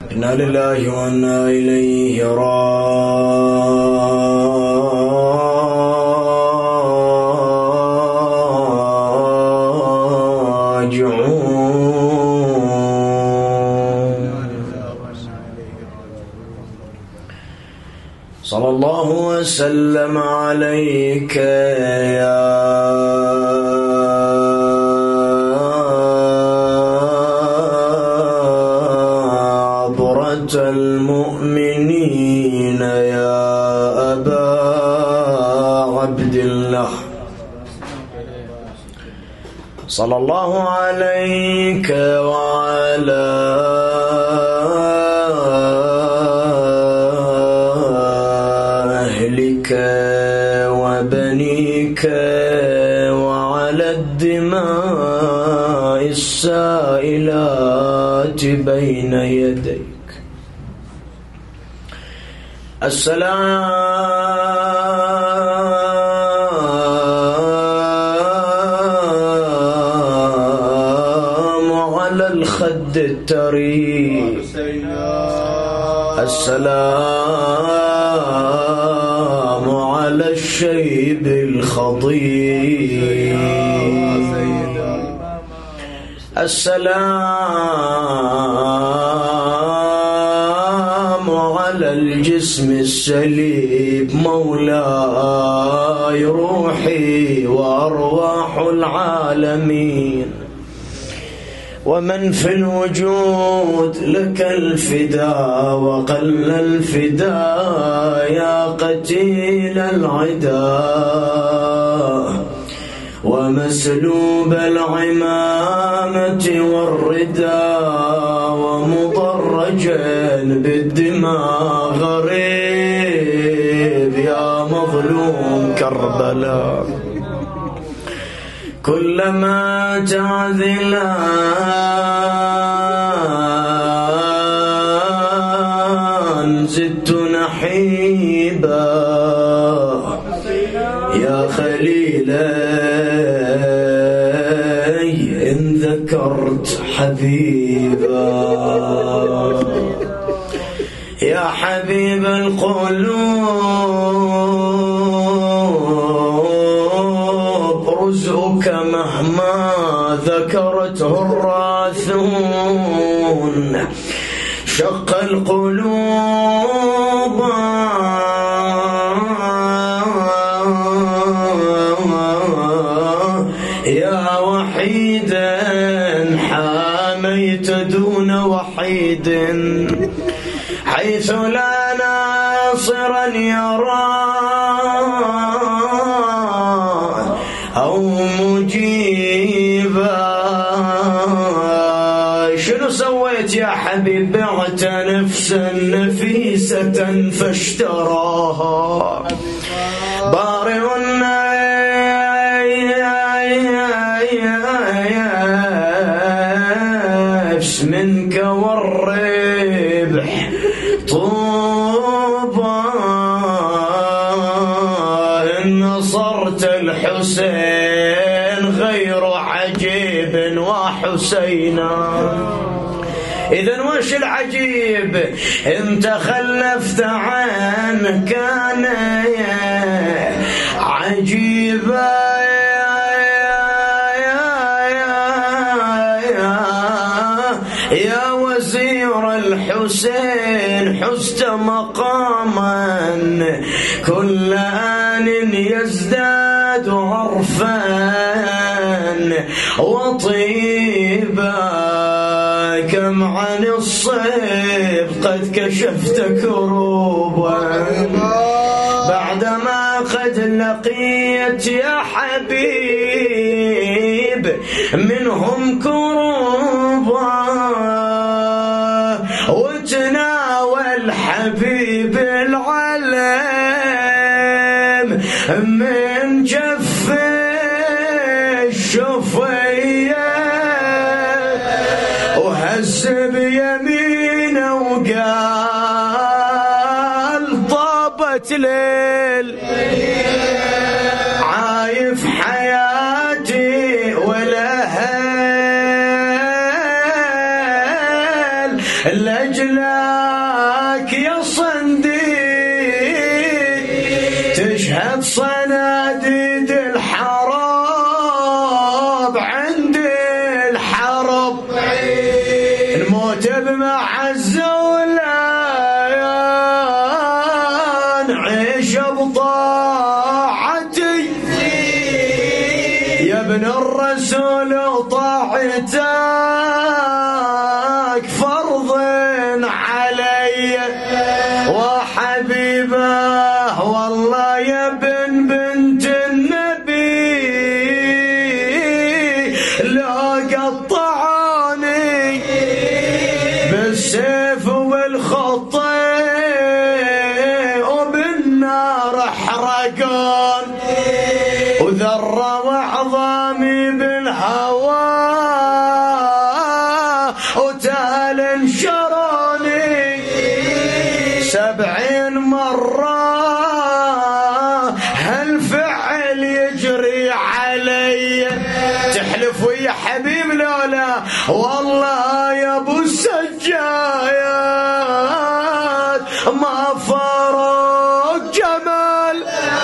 إنا لله وإنا إليه راجعون. صلى الله وسلم عليك يا المؤمنين يا أبا عبد الله. صلى الله عليك وعلى أهلك وبنيك وعلى الدماء السائلات بين يديك. السلام على الخد التري، السلام على الشيب الخضير، السلام على الجسم السليب. مولاي روحي وأرواح العالمين ومن في الوجود لك الفداء، وقل الفداء يا قتيل العداء ومسلوب العمامة والرداء ومضرجا بالدماء غريب يا مظلوم كربلاء. كلما تعذلان زدت نحيبا يا خليلي إن ذكرت حبيبا. يا حبيب القلوب رزقك مهما ذكرته الراثون، شق القلوب يا وحيدا حاميت دون وحيد، حيث لا ناصرا يرى أو مجيبا. شنو سويت يا حبيب؟ بعت نفسا نفيسة فاشتراها بارئ النفس منك والربح طوبى إن نصرت الحسين غير عجيب وحسينا. إذن وش العجيب؟ إن تخلفت عنه كان عجيبا. يا وزير الحسين حزت مقاما كل آن يزداد عرفا وطيبا. كم عن الصيف قد كشفت كروبا بعدما قد لقيت يا حبيب منهم كروبا. وتناول حبيب العلم من جف الشفية وهز بيمينه وقال طابت ليل عايف حياتي ولهل الأجلال لك يا صنديق تشهد صناديد الحرب عند الحرب الموت بمعزة ولا نعيش بطاعتي يا ابن الرسول وطاعتك فرض علي وحبيبه والله يا ابن بنت النبي لو قطعوني بالسيف والخطي وبالنار احرقون وذرة وعظامي بالهوى وتال انشروني 70 مرة هالفعل يجري علي تحلف ويا حبيب لولا والله يا ابو السجايات ما فارق جمال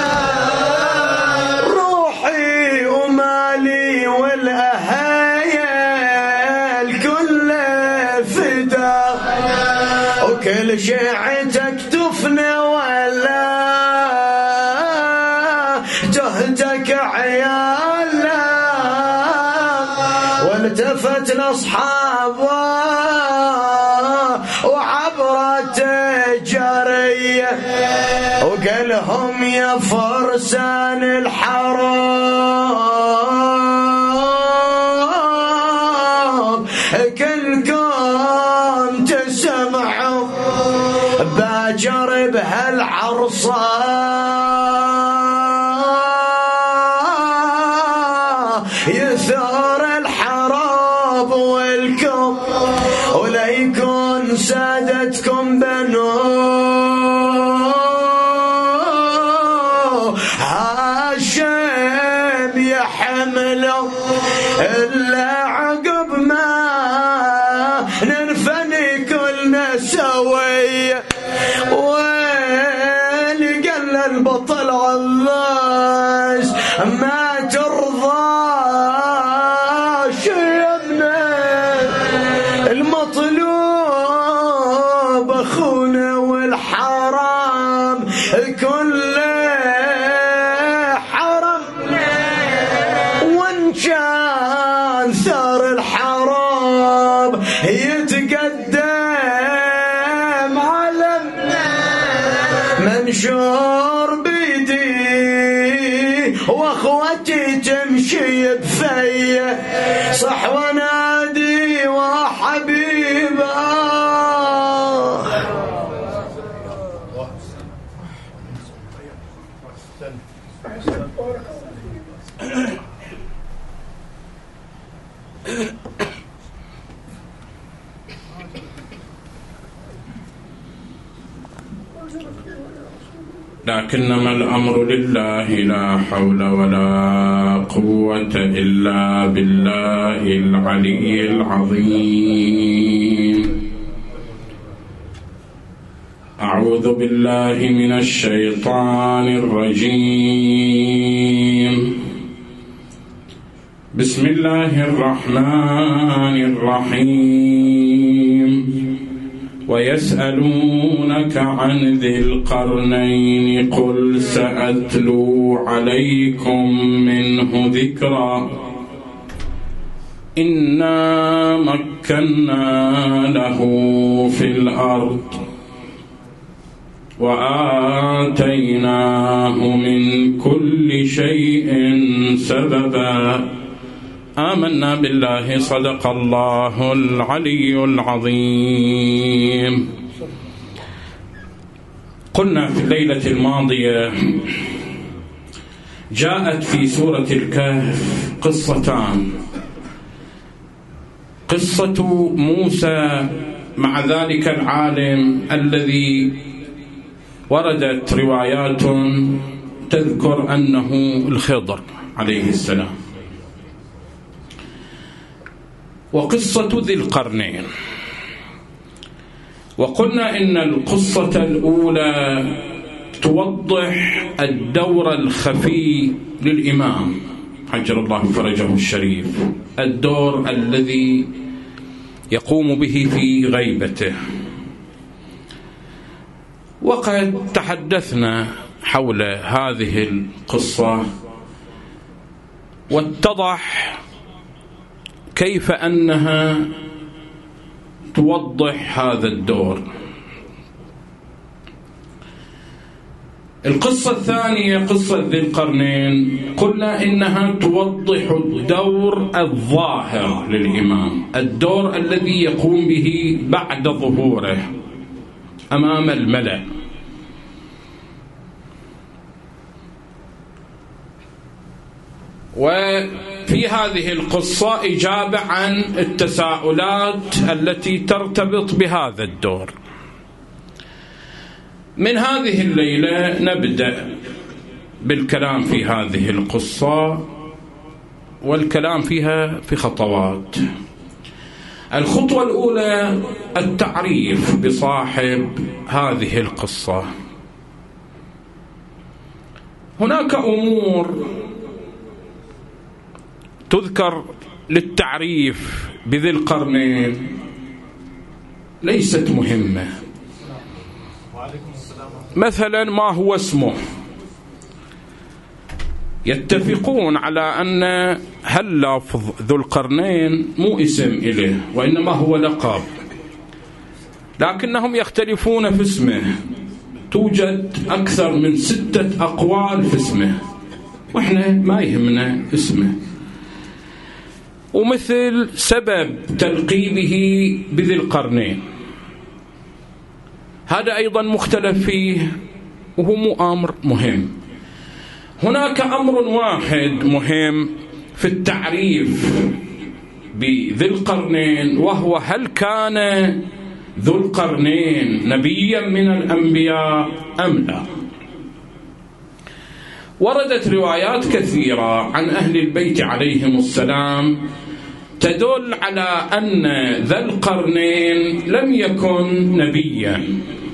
روحي ومالي والاهيل كل فدا وكل شيعتك تفنى ولا جهدك عيالا والتفت لاصحابه وعبرت جاريه وقال لهم يا فرسان الحرب كلكم تسمعوا باجر بهالعرصة يثار الحرب والكم ولا يكون سادتكم بنو هاشم يحملوا إلا عقب ما ننفني كلنا سوية ويلي قال البطل عباس ما ترضى شيبنا المطلوب أخونا والحرام كله حرم وان كان ثار الحرام يتقدم علم منشور بيدي واخوتي تمشي بفيه صح ونادي وحبيبه لكنما الأمر لله لا حول ولا قوة إلا بالله العلي العظيم. أعوذ بالله من الشيطان الرجيم. بسم الله الرحمن الرحيم. ويسألونك عن ذي القرنين قل سأتلو عليكم منه ذكرا إنا مكنا له في الأرض وآتيناه من كل شيء سببا. آمنا بالله. صدق الله العلي العظيم. قلنا في الليلة الماضية جاءت في سورة الكهف قصتان: قصة موسى مع ذلك العالم الذي وردت روايات تذكر أنه الخضر عليه السلام، وقصة ذي القرنين. وقلنا إن القصة الأولى توضح الدور الخفي للإمام عجل الله فرجه الشريف، الدور الذي يقوم به في غيبته. وقد تحدثنا حول هذه القصة واتضح كيف أنها توضح هذا الدور. القصة الثانية قصة ذي القرنين قلنا إنها توضح الدور الظاهر للإمام، الدور الذي يقوم به بعد ظهوره أمام الملأ. وفي هذه القصة إجابة عن التساؤلات التي ترتبط بهذا الدور. من هذه الليلة نبدأ بالكلام في هذه القصة، والكلام فيها في خطوات. الخطوة الأولى التعريف بصاحب هذه القصة. هناك أمور تذكر للتعريف بذي القرنين ليست مهمة. مثلا ما هو اسمه؟ يتفقون على أن هل لفظ ذو القرنين مو اسم إليه وإنما هو لقب، لكنهم يختلفون في اسمه. توجد أكثر من 6 أقوال في اسمه، وإحنا ما يهمنا اسمه. ومثل سبب تلقيبه بذي القرنين هذا أيضا مختلف فيه، وهو أمر مهم. هناك أمر واحد مهم في التعريف بذي القرنين، وهو هل كان ذو القرنين نبيا من الأنبياء أم لا؟ وردت روايات كثيرة عن أهل البيت عليهم السلام تدل على أن ذا القرنين لم يكن نبيا،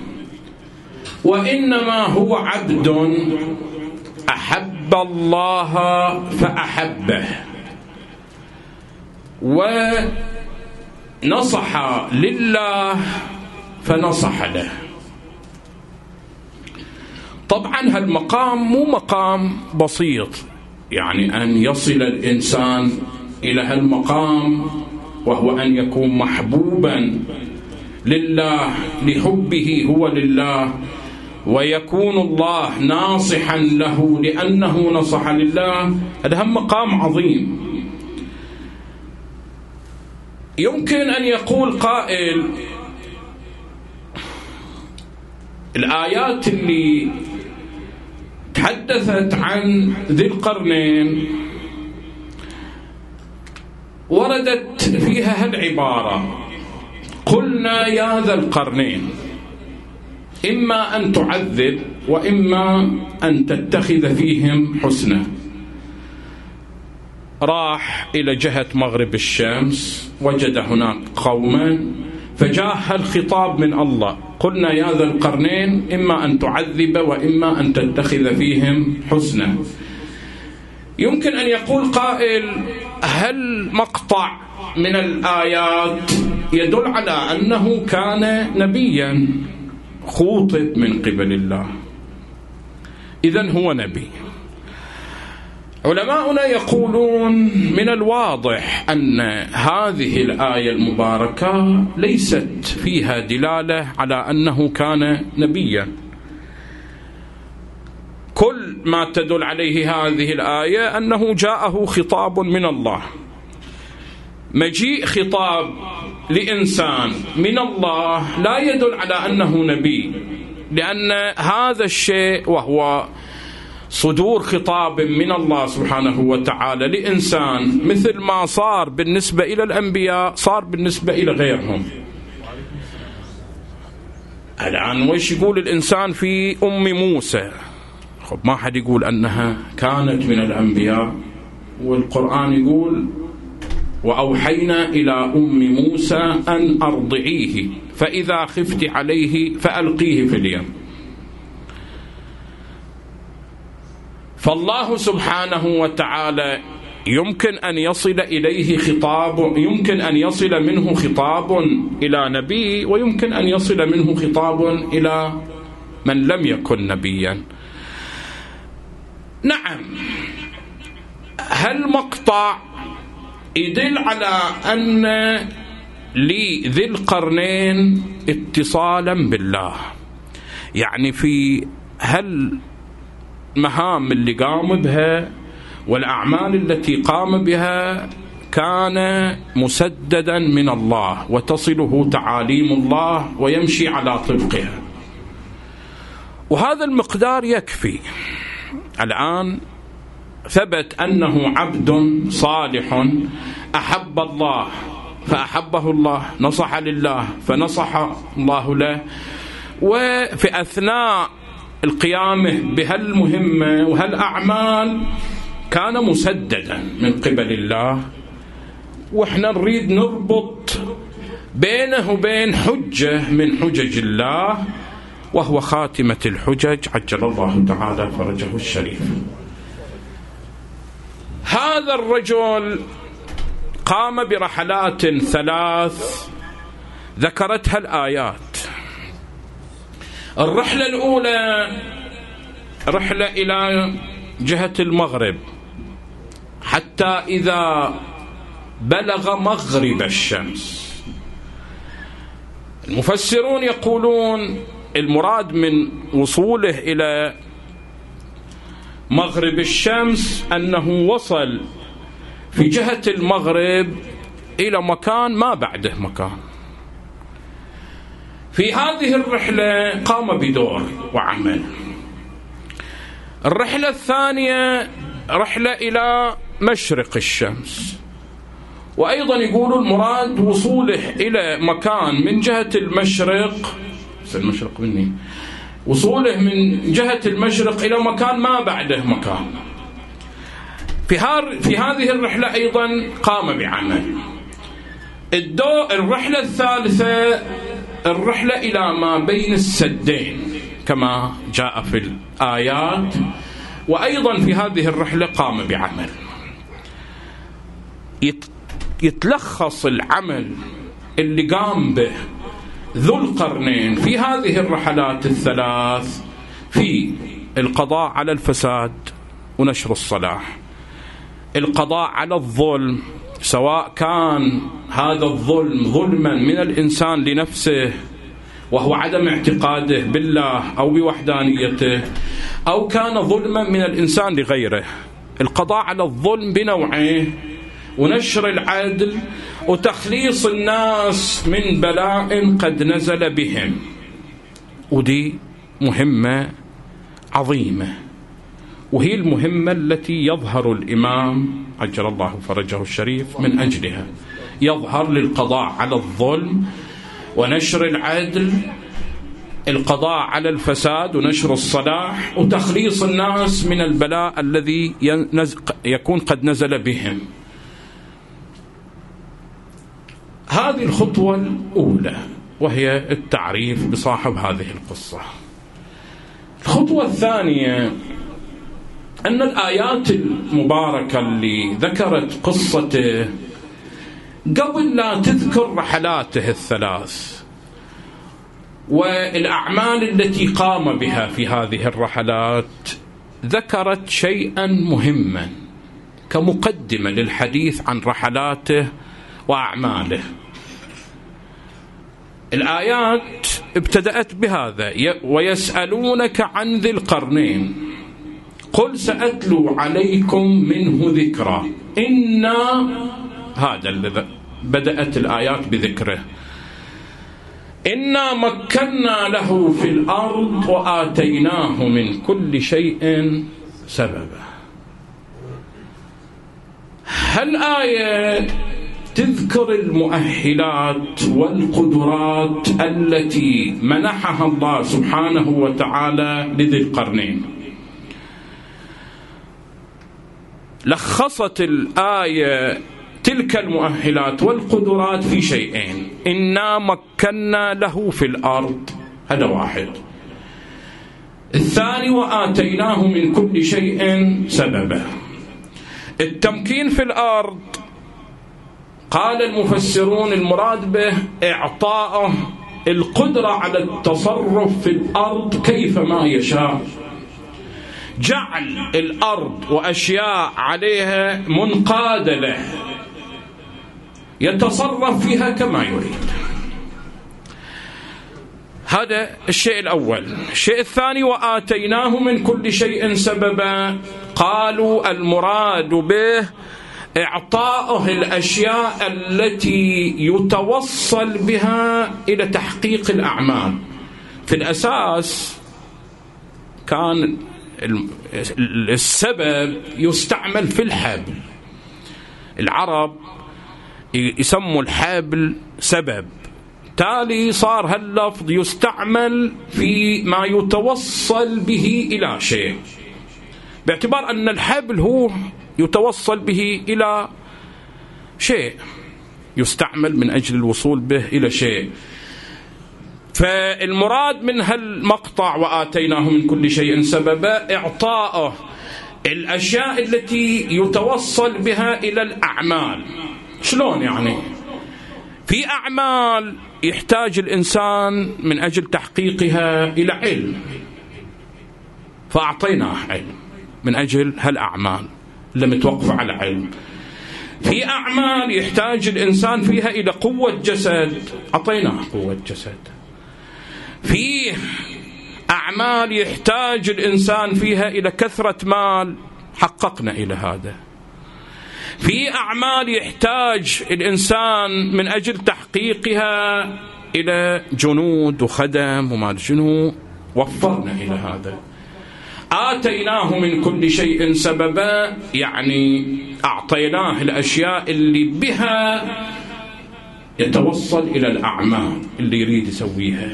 وإنما هو عبد أحب الله فأحبه، ونصح لله فنصح له. طبعا هالمقام مو مقام بسيط، يعني أن يصل الإنسان إلى هالمقام وهو أن يكون محبوبا لله لحبه هو لله، ويكون الله ناصحا له لأنه نصح لله. هذا هم مقام عظيم. يمكن أن يقول قائل الآيات اللي تحدثت عن ذي القرنين وردت فيها هالعبارة: قلنا يا ذا القرنين إما أن تعذب وإما أن تتخذ فيهم حسنا. راح إلى جهة مغرب الشمس، وجد هناك قوما، فجاء الخطاب من الله: قلنا يا ذا القرنين إما أن تعذب وإما أن تتخذ فيهم حسنا. يمكن أن يقول قائل: هل مقطع من الآيات يدل على أنه كان نبيا خوطب من قبل الله، إذن هو نبي. علماؤنا يقولون من الواضح أن هذه الآية المباركة ليست فيها دلالة على أنه كان نبيا. كل ما تدل عليه هذه الآية أنه جاءه خطاب من الله. مجيء خطاب لإنسان من الله لا يدل على أنه نبي، لأن هذا الشيء وهو صدور خطاب من الله سبحانه وتعالى لإنسان، مثل ما صار بالنسبة إلى الأنبياء صار بالنسبة إلى غيرهم. الآن وش يقول الإنسان في أم موسى؟ ما حد يقول أنها كانت من الأنبياء، والقرآن يقول: وأوحينا إلى أم موسى أن أرضعيه فإذا خفت عليه فألقيه في اليم. فالله سبحانه وتعالى يمكن أن يصل إليه خطاب، يمكن أن يصل منه خطاب إلى نبي، ويمكن أن يصل منه خطاب إلى من لم يكن نبيا. نعم، هالمقطع يدل على أن لذي القرنين اتصالا بالله، يعني في هالمهام اللي قام بها والأعمال التي قام بها كان مسددا من الله، وتصله تعاليم الله ويمشي على طبقها، وهذا المقدار يكفي. الآن ثبت أنه عبد صالح أحب الله فأحبه الله، نصح لله فنصح الله له، وفي أثناء القيام بهالمهمة وهالأعمال كان مسددا من قبل الله. وإحنا نريد نربط بينه وبين حجة من حجج الله، وهو خاتمة الحجج عجل الله تعالى فرجه الشريف. هذا الرجل قام برحلات 3 ذكرتها الآيات. الرحلة الأولى رحلة إلى جهة المغرب، حتى إذا بلغ مغرب الشمس. المفسرون يقولون المراد من وصوله إلى مغرب الشمس أنه وصل في جهة المغرب إلى مكان ما بعده مكان. في هذه الرحلة قام بدور وعمل. الرحلة الثانية رحلة إلى مشرق الشمس، وأيضا يقولوا المراد وصوله إلى مكان من جهة المشرق، وصوله من جهة المشرق إلى مكان ما بعده مكان. في هذه الرحلة أيضا قام بعمل. الرحلة الثالثة الرحلة إلى ما بين السدين كما جاء في الآيات، وأيضا في هذه الرحلة قام بعمل. يتلخص العمل اللي قام به ذو القرنين في هذه الرحلات 3 في القضاء على الفساد ونشر الصلاح، القضاء على الظلم، سواء كان هذا الظلم ظلما من الإنسان لنفسه وهو عدم اعتقاده بالله أو بوحدانيته، أو كان ظلما من الإنسان لغيره. القضاء على الظلم بنوعين، ونشر العدل، وتخليص الناس من بلاء قد نزل بهم. ودي مهمة عظيمة، وهي المهمة التي يظهر الإمام عجل الله فرجه الشريف من أجلها. يظهر للقضاء على الظلم ونشر العدل، القضاء على الفساد ونشر الصلاح، وتخليص الناس من البلاء الذي يكون قد نزل بهم. هذه الخطوة الأولى، وهي التعريف بصاحب هذه القصة. الخطوة الثانية أن الآيات المباركة اللي ذكرت قصته قبل لا تذكر رحلاته 3 والأعمال التي قام بها في هذه الرحلات، ذكرت شيئا مهما كمقدمة للحديث عن رحلاته وأعماله. الآيات ابتدأت بهذا: ويسألونك عن ذي القرنين قل سأتلو عليكم منه ذكرا. هذا الذي بدأت الآيات بذكره. إنا مكنا له في الأرض وآتيناه من كل شيء سببا. هالآية تذكر المؤهلات والقدرات التي منحها الله سبحانه وتعالى لذي القرنين. لخصت الآية تلك المؤهلات والقدرات في شيئين: إنا مكنا له في الأرض، هذا واحد. الثاني وآتيناه من كل شيء سببا. التمكين في الأرض قال المفسرون المراد به إعطاءه القدرة على التصرف في الأرض كيفما يشاء، جعل الأرض وأشياء عليها منقادة له يتصرف فيها كما يريد. هذا الشيء الأول. الشيء الثاني وآتيناه من كل شيء سببا، قالوا المراد به إعطاؤه الأشياء التي يتوصل بها إلى تحقيق الأعمال. في الأساس كان السبب يستعمل في الحبل، العرب يسموا الحبل سبب، تالي صار هاللفظ يستعمل في ما يتوصل به إلى شيء، باعتبار أن الحبل هو يتوصل به إلى شيء، يستعمل من أجل الوصول به إلى شيء. فالمراد من هالمقطع وآتيناه من كل شيء سببا إعطاءه الأشياء التي يتوصل بها إلى الأعمال. شلون يعني؟ في أعمال يحتاج الإنسان من أجل تحقيقها إلى علم، فأعطيناه علم من أجل هالأعمال اللي متوقفة على علم. في أعمال يحتاج الإنسان فيها إلى قوة جسد، أعطيناه قوة جسد. في أعمال يحتاج الإنسان فيها إلى كثرة مال، حققنا إلى هذا. في أعمال يحتاج الإنسان من أجل تحقيقها إلى جنود وخدم وما شنو، وفرنا إلى هذا. آتيناه من كل شيء سببا يعني أعطيناه الأشياء اللي بها يتوصل إلى الأعمال اللي يريد يسويها.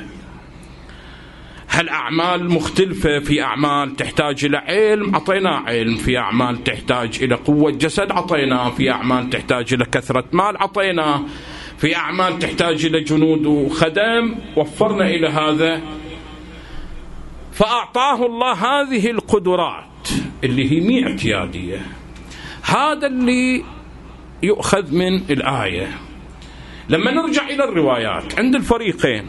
هالأعمال مختلفة، في أعمال تحتاج إلى علم أعطيناه علم، في أعمال تحتاج إلى قوة جسد أعطيناه، في أعمال تحتاج إلى كثرة مال أعطيناه، في أعمال تحتاج إلى جنود وخدم وفرنا إلى هذا. فأعطاه الله هذه القدرات اللي هي مي اعتيادية. هذا اللي يؤخذ من الآية. لما نرجع إلى الروايات عند الفريقين،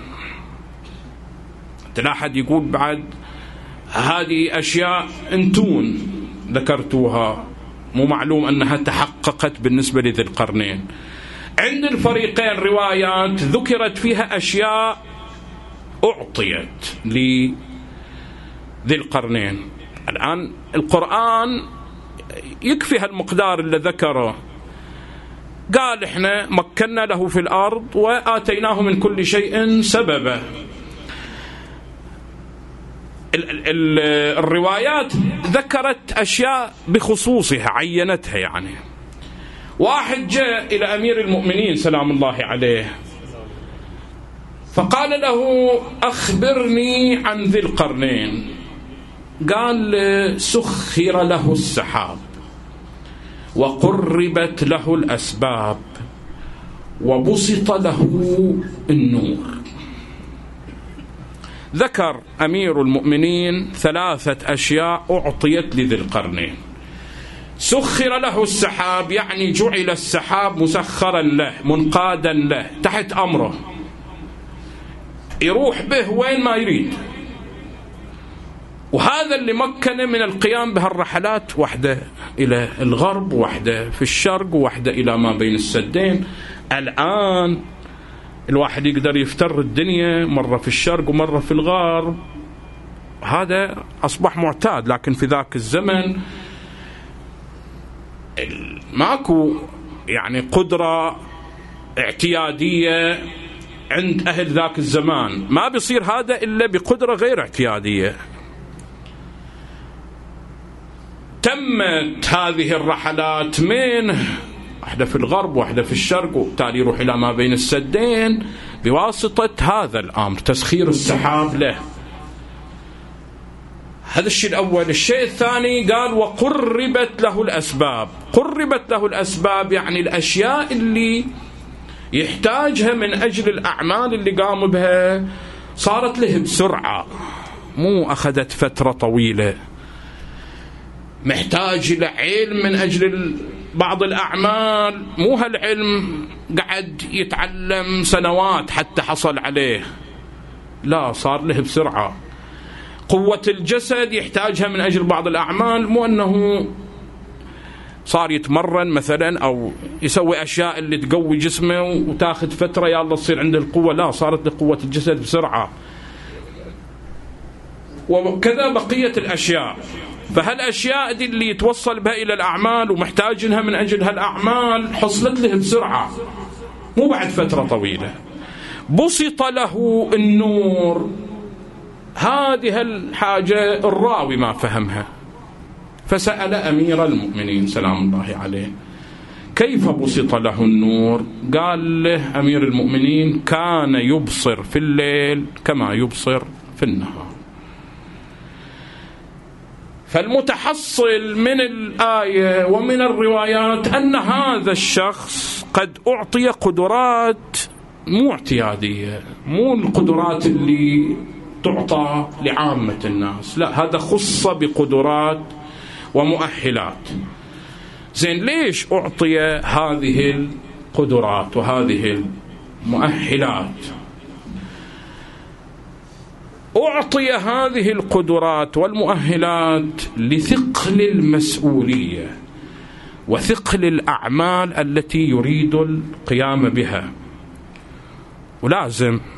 لا أحد يقول بعد هذه أشياء أنتون ذكرتوها مو معلوم أنها تحققت بالنسبة لذي القرنين. عند الفريقين روايات ذكرت فيها أشياء أعطيت لذي القرنين. الآن القرآن يكفي هالمقدار اللي ذكره، قال إحنا مكنا له في الأرض وآتيناه من كل شيء سببا. الروايات ذكرت أشياء بخصوصها عينتها. يعني واحد جاء إلى أمير المؤمنين سلام الله عليه فقال له أخبرني عن ذي القرنين. قال سخر له السحاب وقربت له الأسباب وبسط له النور. ذكر أمير المؤمنين 3 أشياء أعطيت لذي القرنين. سخر له السحاب يعني جعل السحاب مسخرا له منقادا له تحت أمره، يروح به وين ما يريد، وهذا اللي مكنه من القيام بهالرحلات، واحدة إلى الغرب واحدة في الشرق واحدة إلى ما بين السدين. الآن الواحد يقدر يفتر الدنيا مرة في الشرق ومرة في الغرب، هذا أصبح معتاد. لكن في ذاك الزمن ماكو يعني قدرة اعتيادية عند أهل ذاك الزمان، ما بيصير هذا إلا بقدرة غير اعتيادية. تمت هذه الرحلات من واحدة في الغرب واحدة في الشرق، وبالتالي يروح إلى ما بين السدين بواسطة هذا الأمر، تسخير السحاب له. هذا الشيء الأول. الشيء الثاني قال وقربت له الأسباب. قربت له الأسباب يعني الأشياء اللي يحتاجها من أجل الأعمال اللي قام بها صارت له بسرعة، مو أخذت فترة طويلة. محتاج إلى علم من أجل بعض الأعمال، مو هالعلم قعد يتعلم سنوات حتى حصل عليه، لا صار له بسرعة. قوة الجسد يحتاجها من أجل بعض الأعمال، مو أنه صار يتمرن مثلا أو يسوي أشياء اللي تقوي جسمه وتاخذ فترة يا الله تصير عنده القوة، لا صارت له قوة الجسد بسرعة. وكذا بقية الأشياء. فهالأشياء دي اللي يتوصل بها إلى الأعمال ومحتاجينها من أجل هالأعمال حصلت له بسرعة، مو بعد فترة طويلة. بسط له النور، هذه الحاجة الراوي ما فهمها، فسأل أمير المؤمنين سلام الله عليه كيف بسط له النور؟ قال له أمير المؤمنين كان يبصر في الليل كما يبصر في النهار. فالمتحصل من الآية ومن الروايات أن هذا الشخص قد أعطي قدرات مو اعتيادية، مو القدرات اللي تعطى لعامة الناس، لا هذا خص بقدرات ومؤهلات. زين ليش أعطي هذه القدرات وهذه المؤهلات؟ أعطي هذه القدرات والمؤهلات لثقل المسؤولية وثقل الأعمال التي يريد القيام بها. ولازم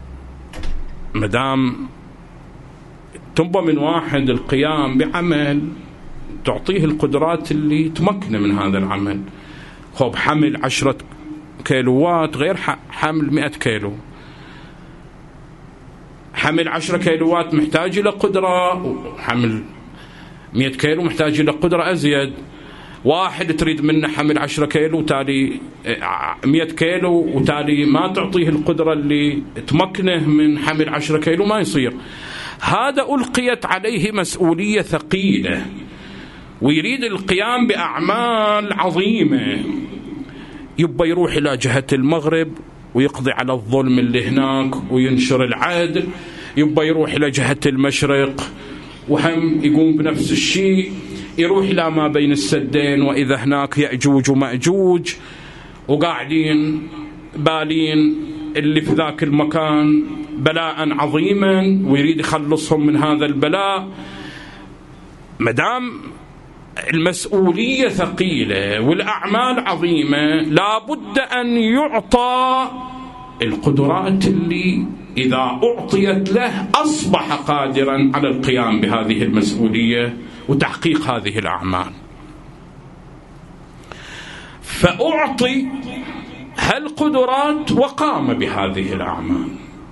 مدام تنبى من واحد القيام بعمل تعطيه القدرات اللي تمكنه من هذا العمل. خب حمل 10 كيلوات غير حمل 100 كيلو. حمل 10 كيلوات محتاج إلى قدرة، وحمل 100 كيلو محتاج إلى قدرة أزيد. واحد تريد منه حمل 10 كيلو وتالي 100 كيلو وتالي ما تعطيه القدرة اللي تمكنه من حمل 10 كيلو، ما يصير. هذا ألقيت عليه مسؤولية ثقيلة ويريد القيام بأعمال عظيمة. يبقى يروح إلى جهة المغرب ويقضي على الظلم اللي هناك وينشر العدل، يبقى يروح إلى جهة المشرق وهم يقوم بنفس الشيء، يروح إلى ما بين السدين وإذا هناك يأجوج ومأجوج وقاعدين بالين اللي في ذاك المكان بلاء عظيما ويريد يخلصهم من هذا البلاء. مدام المسؤولية ثقيلة والأعمال عظيمة لابد أن يعطى القدرات اللي إذا أعطيت له أصبح قادرا على القيام بهذه المسؤولية وتحقيق هذه الأعمال. فأعطي هالقدرات وقام بهذه الأعمال.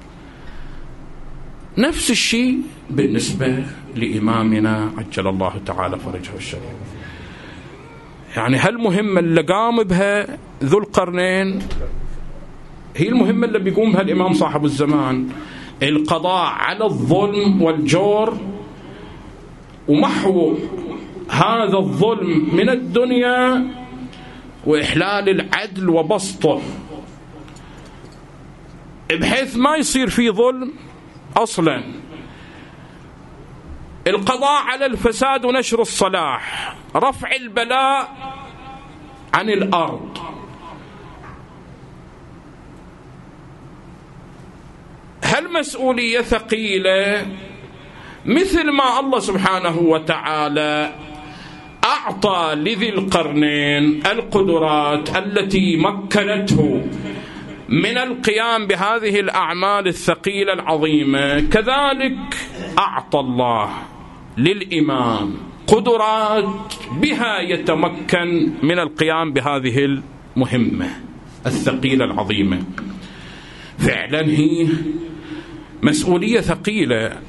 نفس الشيء بالنسبة لإمامنا عجل الله تعالى فرجه الشريف. يعني هالمهمة اللي قام بها ذو القرنين هي المهمة اللي بيقوم بها الإمام صاحب الزمان، القضاء على الظلم والجور ومحو هذا الظلم من الدنيا وإحلال العدل وبسطه بحيث ما يصير فيه ظلم أصلا. القضاء على الفساد ونشر الصلاح، رفع البلاء عن الأرض. هالمسؤولية ثقيلة، مثل ما الله سبحانه وتعالى أعطى لذي القرنين القدرات التي مكنته من القيام بهذه الأعمال الثقيلة العظيمة، كذلك أعطى الله للإمام قدرات بها يتمكن من القيام بهذه المهمة الثقيلة العظيمة. فعلا هي مسؤولية ثقيلة.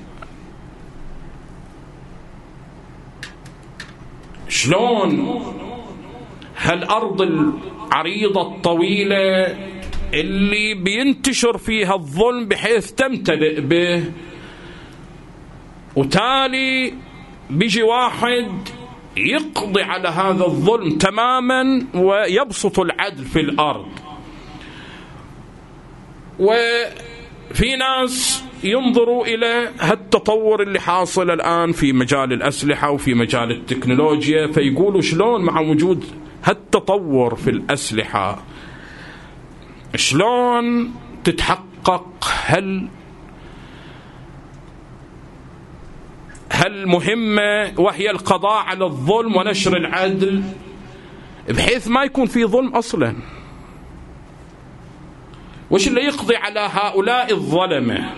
شلون هالأرض العريضة الطويلة اللي بينتشر فيها الظلم بحيث تمتلئ به، وتالي بيجي واحد يقضي على هذا الظلم تماما ويبسط العدل في الأرض. وفي ناس ينظروا إلى هالتطور اللي حاصل الآن في مجال الأسلحة وفي مجال التكنولوجيا، فيقولوا شلون مع وجود هالتطور في الأسلحة شلون تتحقق هالمهمة، وهي القضاء على الظلم ونشر العدل بحيث ما يكون في ظلم أصلا. وش اللي يقضي على هؤلاء الظلمة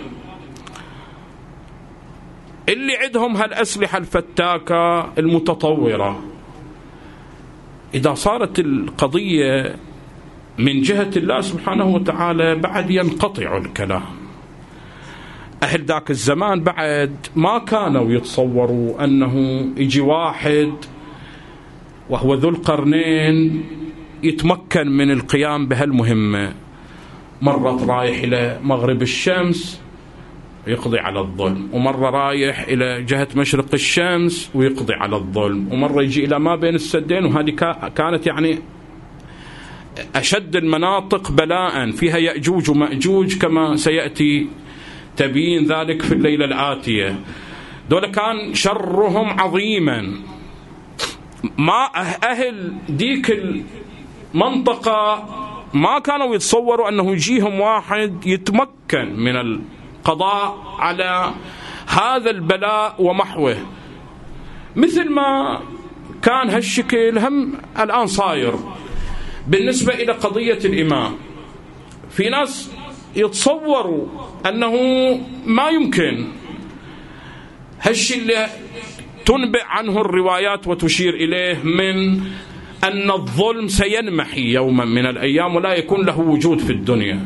اللي عندهم هالأسلحة الفتاكة المتطورة؟ إذا صارت القضية من جهة الله سبحانه وتعالى بعد ينقطع الكلام. أهل ذاك الزمان بعد ما كانوا يتصوروا أنه يجي واحد وهو ذو القرنين يتمكن من القيام بهالمهمة. مرة رايح إلى مغرب الشمس ويقضي على الظلم، ومرة رايح إلى جهة مشرق الشمس ويقضي على الظلم، ومرة يجي إلى ما بين السدين، وهذه كانت يعني أشد المناطق بلاء، فيها يأجوج ومأجوج كما سيأتي تبيين ذلك في الليلة الآتية. دول كان شرهم عظيما. ما أهل ديك المنطقة ما كانوا يتصوروا أنه يجيهم واحد يتمكن من القضاء على هذا البلاء ومحوه، مثل ما كان هالشكل هم الآن صاير بالنسبة إلى قضية الإمام. في ناس يتصوروا أنه ما يمكن هالشيء اللي تنبئ عنه الروايات وتشير إليه من أن الظلم سينمحي يوما من الأيام ولا يكون له وجود في الدنيا.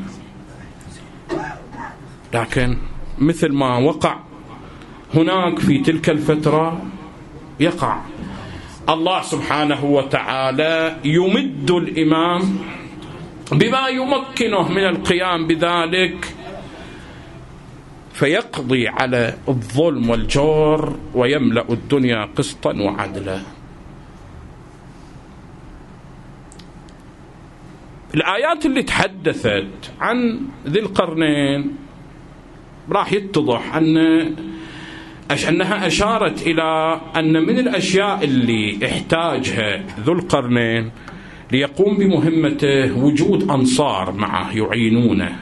لكن مثل ما وقع هناك في تلك الفترة يقع. الله سبحانه وتعالى يمد الإمام بما يمكنه من القيام بذلك، فيقضي على الظلم والجور ويملأ الدنيا قسطا وعدلا. الآيات اللي تحدثت عن ذي القرنين راح يتضح أنها أشارت إلى أن من الأشياء اللي احتاجها ذو القرنين ليقوم بمهمته وجود أنصار معه يعينونه.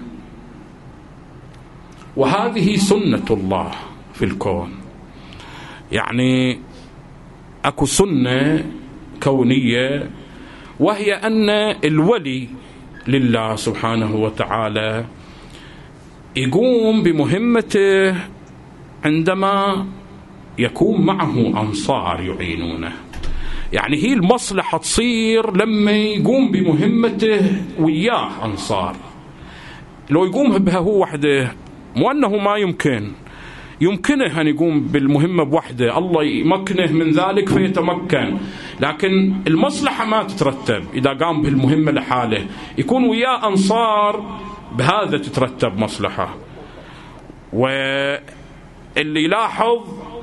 وهذه سنة الله في الكون، يعني أكو سنة كونية، وهي أن الولي لله سبحانه وتعالى يقوم بمهمته عندما يكون معه أنصار يعينونه. يعني هي المصلحة تصير لما يقوم بمهمته وياه أنصار. لو يقوم بها هو وحده مو أنه ما يمكنه أن يقوم بالمهمة بوحده، الله يمكنه من ذلك فيتمكن، لكن المصلحة ما تترتب إذا قام بالمهمة لحاله، يكون وياه أنصار بهذا تترتب مصلحة. واللي يلاحظ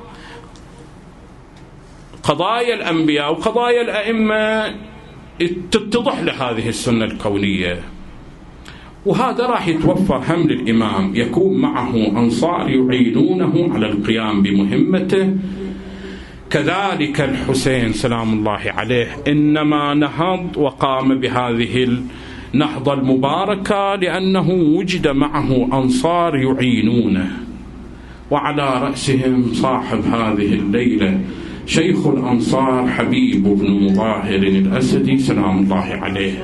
قضايا الأنبياء وقضايا الأئمة تتضح لهذه السنة الكونية. وهذا راح يتوفر هم للإمام، يكون معه أنصار يعينونه على القيام بمهمته. كذلك الحسين سلام الله عليه إنما نهض وقام بهذه النهضة المباركة لأنه وجد معه أنصار يعينونه، وعلى رأسهم صاحب هذه الليلة شيخ الأنصار حبيب بن مظاهر الأسدي سلام الله عليه.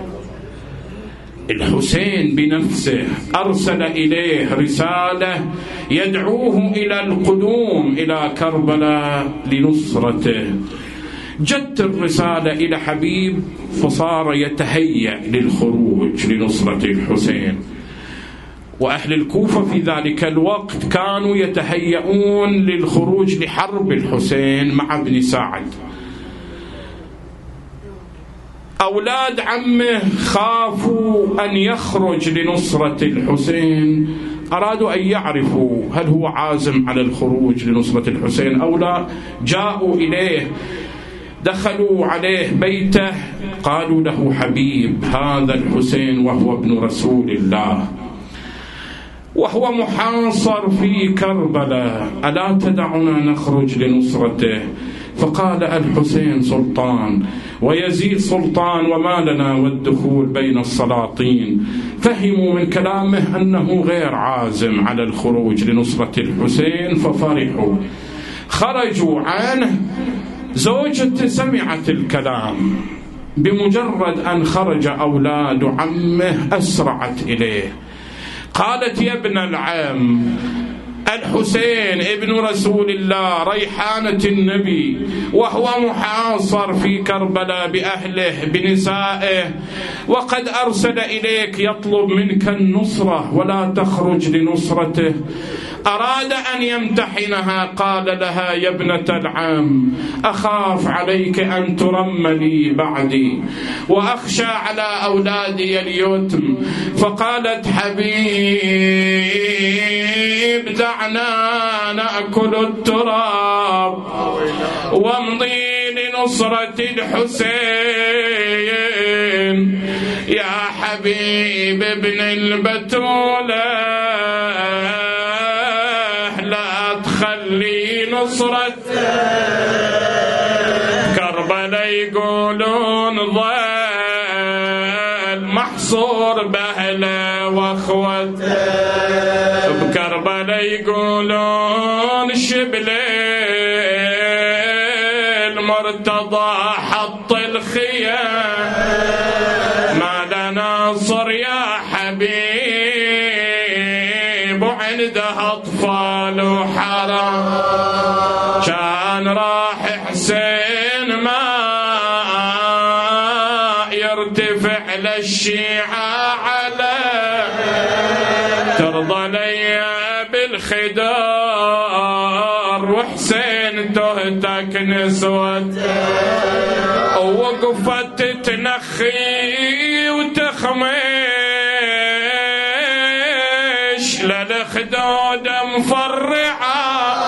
الحسين بنفسه أرسل إليه رسالة يدعوه إلى القدوم إلى كربلاء لنصرته. جت الرسالة إلى حبيب فصار يتهيأ للخروج لنصرة الحسين. وأهل الكوفة في ذلك الوقت كانوا يتهيئون للخروج لحرب الحسين مع ابن سعد. أولاد عمه خافوا أن يخرج لنصرة الحسين، أرادوا أن يعرفوا هل هو عازم على الخروج لنصرة الحسين أو لا. جاءوا إليه، دخلوا عليه بيته، قالوا له: حبيب، هذا الحسين وهو ابن رسول الله وهو محاصر في كربلاء، ألا تدعنا نخرج لنصرته؟ فقال: الحسين سلطان ويزيد سلطان، وما لنا والدخول بين السلاطين. فهموا من كلامه أنه غير عازم على الخروج لنصرة الحسين، ففرحوا، خرجوا عنه. زوجته سمعت الكلام، بمجرد أن خرج أولاد عمه أسرعت إليه، قالت: يا ابن العم، الحسين ابن رسول الله ريحانة النبي وهو محاصر في كربلاء بأهله بنسائه، وقد أرسل إليك يطلب منك النصرة ولا تخرج لنصرته، أراد أن يمتحنها. قال لها: يا ابنة العم، أخاف عليك أن ترملي بعدي وأخشى على أولادي اليتم. فقالت: حبيب، دعنا نأكل التراب وامضي لنصرة الحسين. يا حبيب ابن البتولة، خلي نصرة كربلاء يقولون ضل محصور بأهله واخوته، بكربلاء يقولون شبل المرتضى حط الخيام، ما لنا نصر يا حبيب وعنده أطفال وحرام. كان راح حسين ما يرتفع للشيعة على، ترضى لي بالخدار وحسين تهتك نسوة، ووقفت تتنخي وتخمش للخدود مفرعة،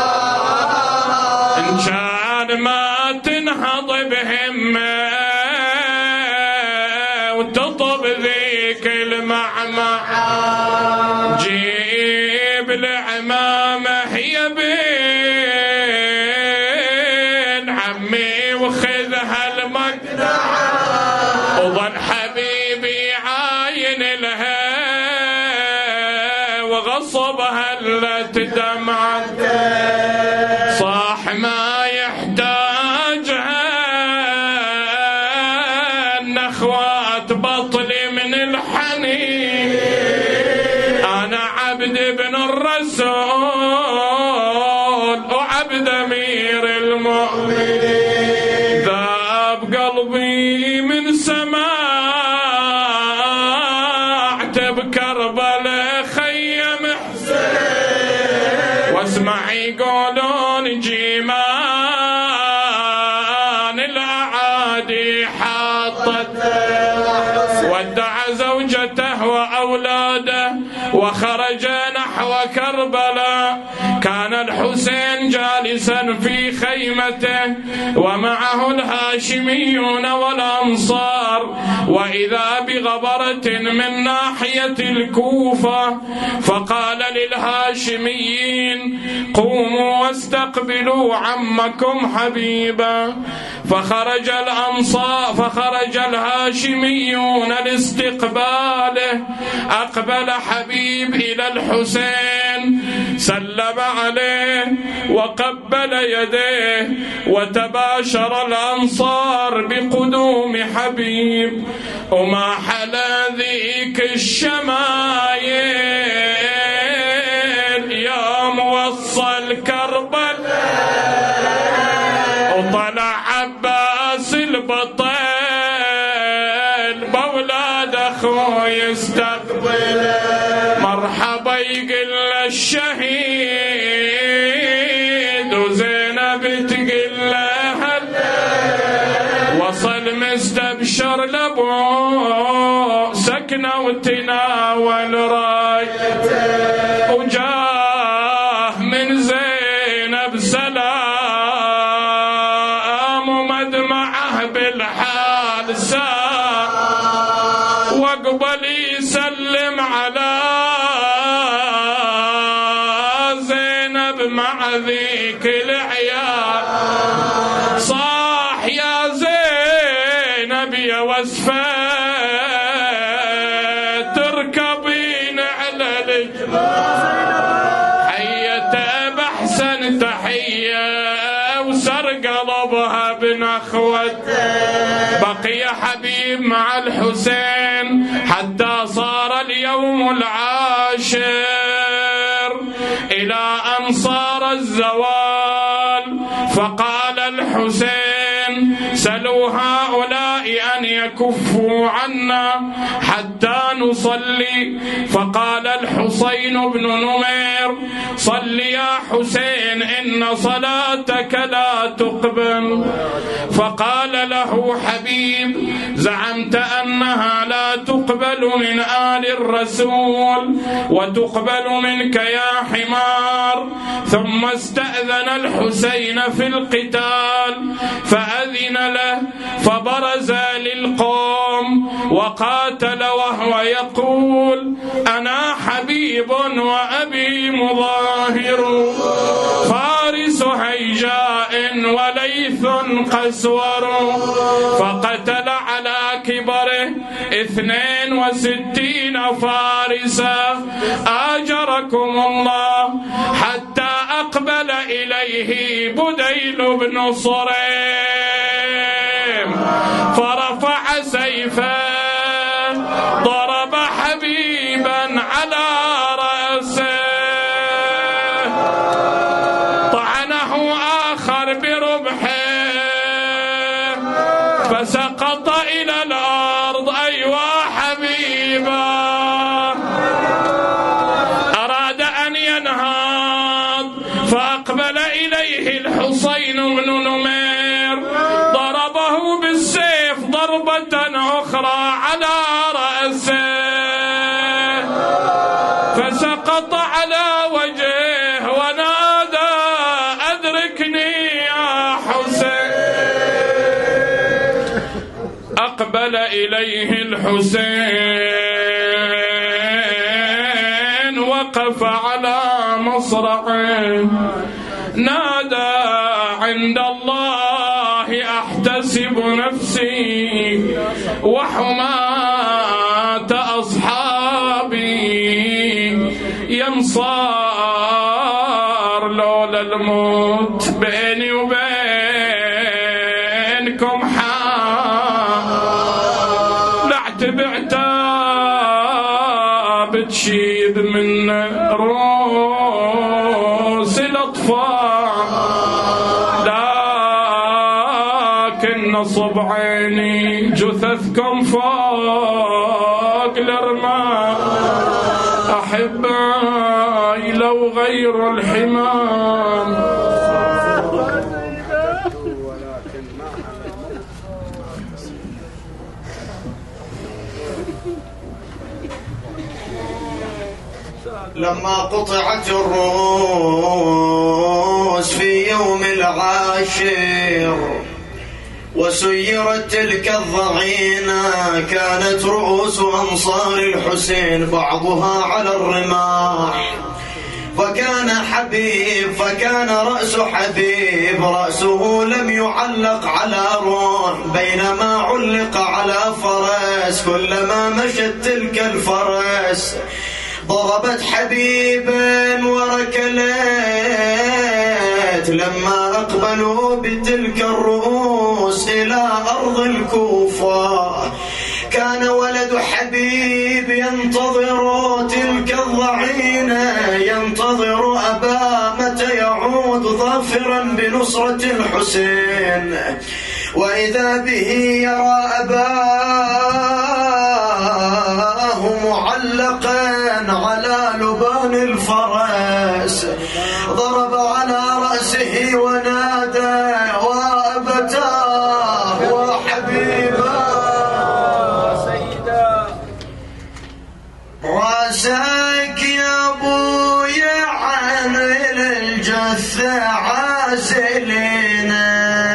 إن كان ما تنهض بهمة وتطب ذيك المعمعة. جيب العمامة يا بين عمي وخذها المقدعة، وظن حبيبي عاين لها وغصبها التي دمعت، صاح ما يحتاجها النخوات بطلي من الحنين، أنا عبد بن الرسول وعبد أمير المؤمنين، ذاب قلبي من سماعت بكربلاء خيم حسين، واسمع يقولون جيمان الأعادي حاطت، ودع زوجته وأولاده وخرج نحو كربلاء. كان الحسين جالسا في خيمته ومعه الهاشميون والأنصار، وإذا بغبرة من ناحية الكوفة، فقال للهاشميين: قوموا واستقبلوا عمكم حبيبا. فخرج الهاشميون لاستقباله. أقبل حبيب إلى الحسين، سلم عليه وقبل يديه، وتباشر الأنصار بقدوم حبيب. وما حلا ذيك الشمايل يوم وصل كربلاء، وطلع عباس البطل بولاد أخوه يستقبل، مرحبا يقل الشهيد، وزينب تقل له وصل مستبشر لابو سكنه وتناول رايته، السلام مدمعه بالحال سار، واقبل يسلم على زينب مع ذيك العيال. صاح يا زينب يا وسفة تركبين على الجبال، حيته بأحسن تحية وسر قلبها بنخوة. بقي حبيب مع الحسين حتى صار اليوم العاشر، إلى أن صار الزوال. فقال الحسين سلوا هؤلاء أن يكفوا عنا حتى نصلي. فقال الحسين بن نمير صل يا حسين إن صلاتك لا تقبل. فقال له حبيب زعمت أنها لا تقبل من آل الرسول وتقبل منك يا حمار. ثم استأذن الحسين في القتال فأذن له، فبرز للقوم وقاتل وهو يقول أنا حبيب وأبي مظاهر، فارس هيجاء وليث قسور. فقتل على كبره 62 فارسا آجركم الله، حتى أقبل إليه بديل بن صريم فرفع سيفه ضرب حبيبا على رأسه، طعنه آخر برمحه فسقط إلى الأرض. أيوا حبيبا أراد أن ينهض، فأقبل إليه الحسين بن نمير ضربه بالسيف ضربة أخرى على رأسه فسقط على وجهه ونادى أدركني يا حسين. أقبل إليه الحسين وقف على مصرعه نادى عند الله أحتسب نفسي وحماة أصحابي، ينصار لولا الموت بيني وبينكم لعتب عتاب تشيب من روس الأطفال، لكن نصب عيني جثثكم فوق الرمال. أحبائي لو غير الحمام لما قطعت الرؤوس في يوم العاشر وسيرت تلك الضغينة، كانت رؤوس أنصار الحسين بعضها على الرماح، فكان رأس حبيب رأسه لم يعلق على رمح، بينما علق على فرس. كلما مشت تلك الفرس ضربت حبيبا وركلت. لما أقبلوا بتلك الرؤوس إلى أرض الكوفة، كان ولد حبيب ينتظر تلك الضعينة، ينتظر أباه متى يعود ظافرا بنصرة الحسين. وإذا به يرى أباه معلقا على لبان الفرس، ضرب على رأسه ونادى وأبتاه وحبيبا راسك يا ابويا عن الجثة عازلينا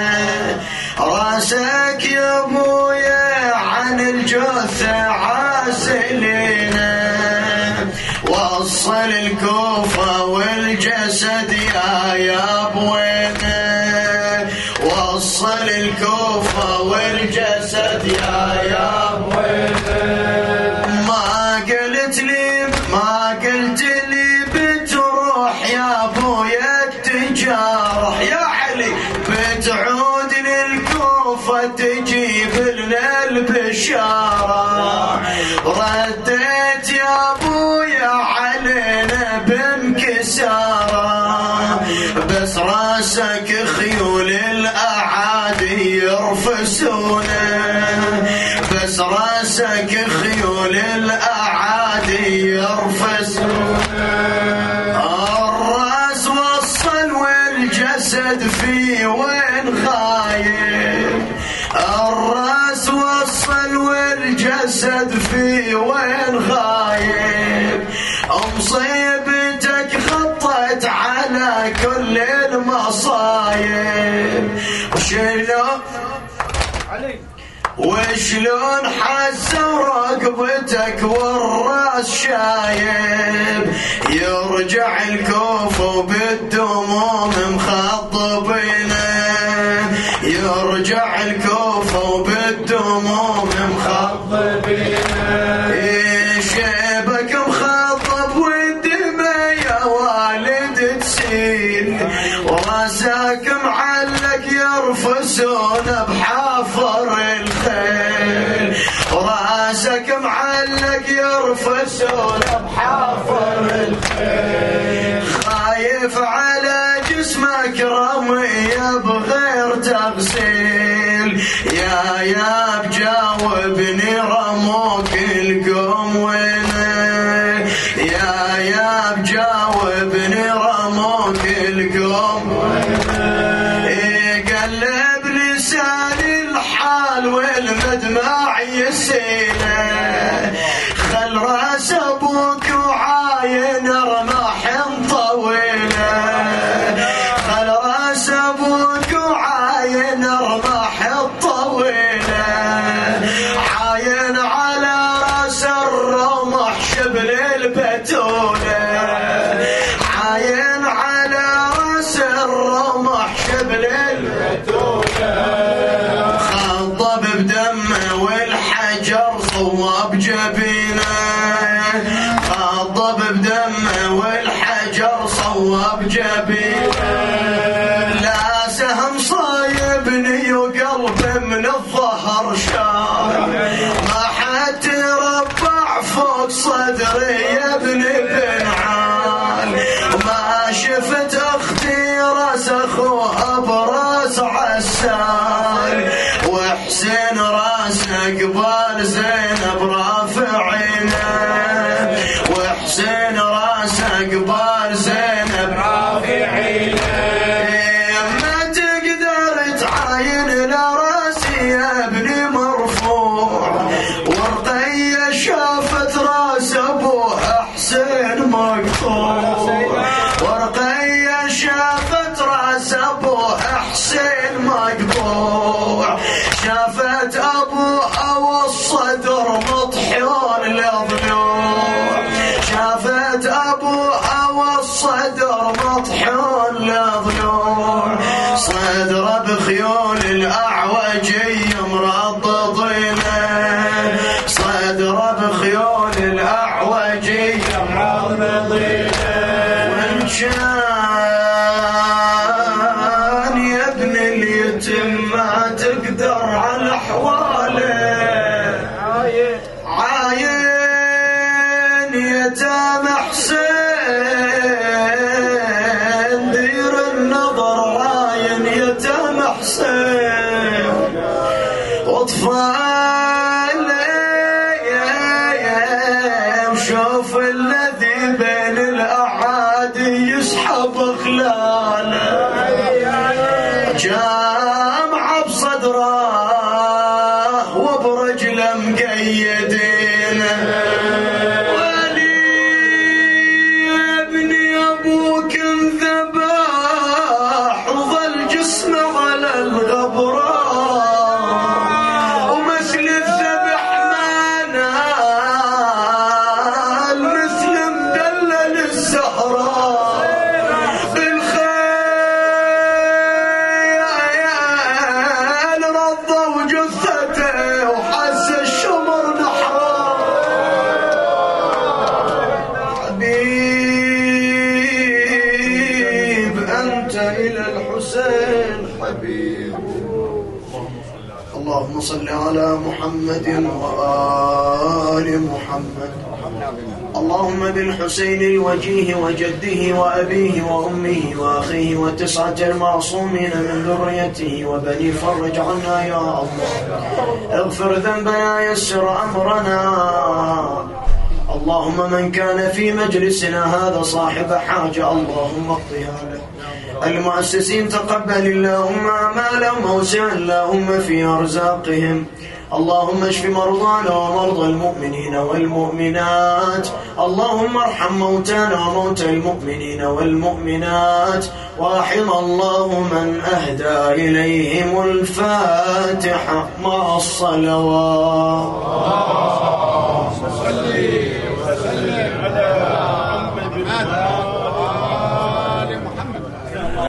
راسك يا ابويا عن الجثة عازلينا وصل الكوفة والجسد يا ابوينا وصل الكوفة والجسد يا ابوينا ما قلت لي بتروح يا ابويا التجارح يا علي بتعود للكوفة تجيب لنا البشارة رديت يا ابويا علينا بانكسارة بس راسك خيول الاعادي يرفسونه بس راسك خيول الاعادي يرفسونه الراس وصل والجسد في وين خايب الراس وصل والجسد في وين خايب مصيبتك خطت على كل المصايب وشلون حسوا رقبتك والراس شايب يرجع الكوفة بالدموم مخضبينه يرجع الكوفة بالدموم مخضبينه شيبك مخضب والدمى يا والد تسيل وراسك معلق يرفسون بحافر الخيل وراسك معلق يرفسون بحافر الخيل خايف على جسمك رمية بغير تغسيل يا بجاوبني رموك القوم وينه يا بجاوبني رموك القوم قلب لساني الحال والمدمع يسيله خل راس ابوك وعاين رماح طويله خل راس ابوك وعاين رماح طويله عاين على راس الرمح شبل البتوله عاين على راس الرمح شبل البتوله خضب بدمه والحجر صوب جبينه خضب بدمه والحجر صوب جبينه لا سهم صايبني وقلبي من الظهر شار ما حد ربع فوق صدري يا ابن بنعال ما شفت اختي راس اخوها براس عسال وحسين راسه قبال زينب رافعينه وحسين راسه قبال زينب رافعينه ما تقدر تعاين لراسي يا ابني مرفوع ورقية شافت راس ابوها حسين مقطوع ورقية شافت راس ابوها حسين مقطوع شافت ابوها والصدر مطحون لضلوع شافت ابوها والصدر مطحون لضلوع صدره بخيول الاعوجي مرضضينه صدره بخيول الاعوجي مرضضينه وان كان يا ابن اليتم ما تقدر على احواله عاين يتام حسين دير النظر عاين يتام حسين واطفال شوف الذي بين الاعادي يسحب خلاله جامعه بصدره وبرجله مقيدينه ولي يا ابني ابوك انذبح أنت إلى الحسين حبيب. اللهم صل على محمد وآل محمد. اللهم بالحسين الوجيه وجده وأبيه وأمه وأخيه وتسعة المعصومين من ذريته وبني فرج عنا يا الله. اغفر ذنبنا يسر أمرنا. اللهم من كان في مجلسنا هذا صاحب حاجة اللهم اقضها له. المؤسسين تقبل اللهم أعمالهم ووسع اللهم في أرزاقهم. اللهم اشف مرضانا ومرضى المؤمنين والمؤمنات. اللهم ارحم موتانا وموتى المؤمنين والمؤمنات. واحم الله من أهدى إليهم الفاتحة مع الصلوات.